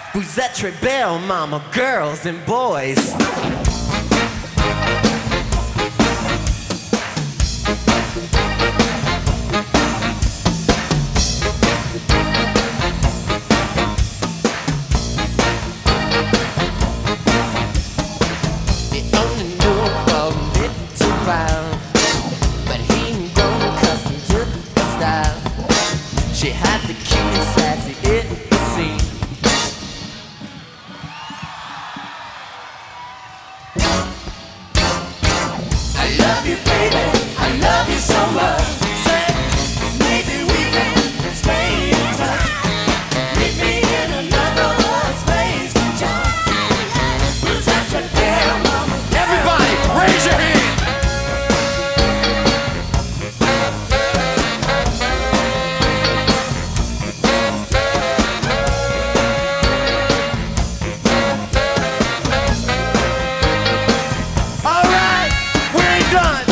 Vous êtes très belle, mama, girls and boys. He only knew a little while, but he ain't grown accustomed to the style. She had the cute and sassy it would seem. I love you, baby, I love you so much. Say, maybe we can stay in touch. Meet me in another space and time. Who's such a damn mama? Everybody, raise your hand. All right, we ain't done.